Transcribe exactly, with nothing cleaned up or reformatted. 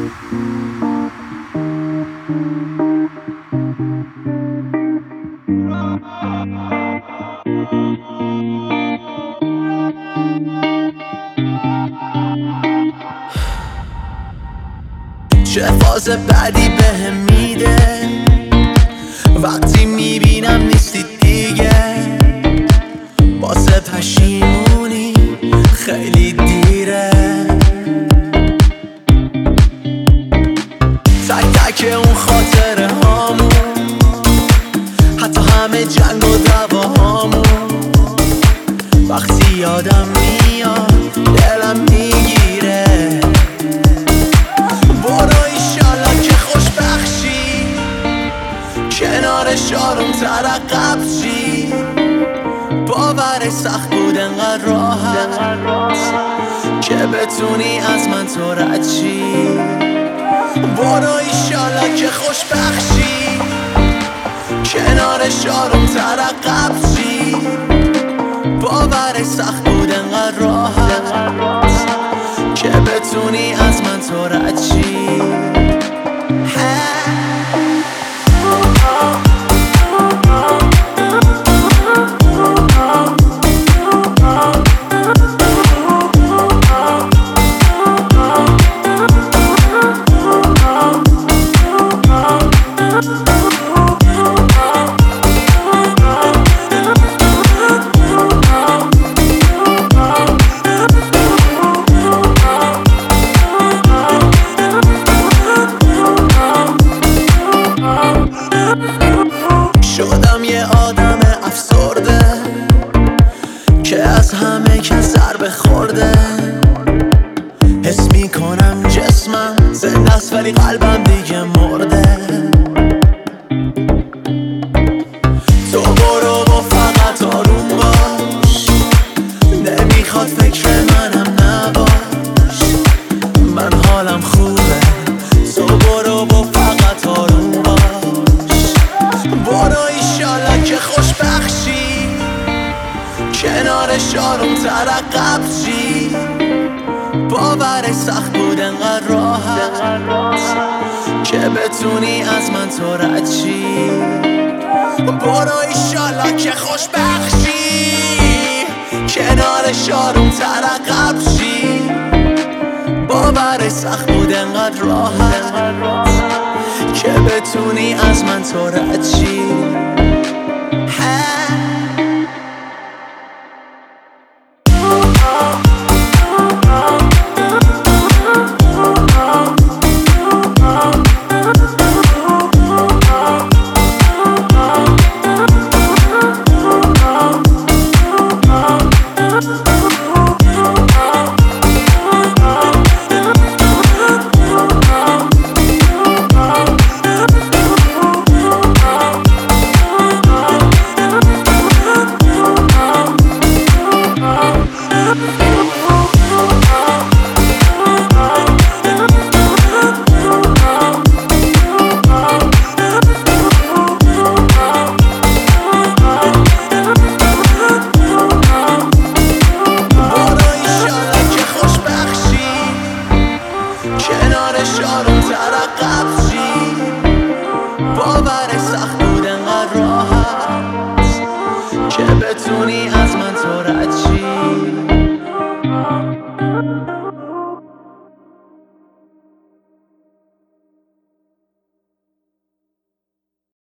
چه فاز بعدی بهم میده وقتی میبینم نیستی دیگه، واسه پشیمونی خیلی دیره. تک تک اون خاطره هامون، حتی همه جنگ و دعواهامون، وقتی یادم میاد دلم میگیره. برو ایشالا که خوشبخشی، کنار شارون ترقب چی. باور سخت بود انقدر راحت که بتونی از من تو رد چی. برو ایشالا که خوشبخشی، کنار شارون ترقب چی. باور سخت بود انقدر راحت که بتونی از من تو رد چی. شدم یه آدم افسرده که از همه کس ضربه خورده. حس میکنم جسمم زنده است ولی قلبم دیگه مرده. تو برو و فقط آروم باش، نمیخواد فکر منم نباش. من حالم خوبه، تو برو و فقط آروم باش. برو ایشالا که خوشبخشی، کنار شارون ترقب چی. باور سخت بود انقدر راحت که بتونی از من تو رد چی. برو ایشالا که خوشبخشی، کنار شارون ترقب چی. باور سخت بود انقدر راحت که بتونی از من تو رد چی.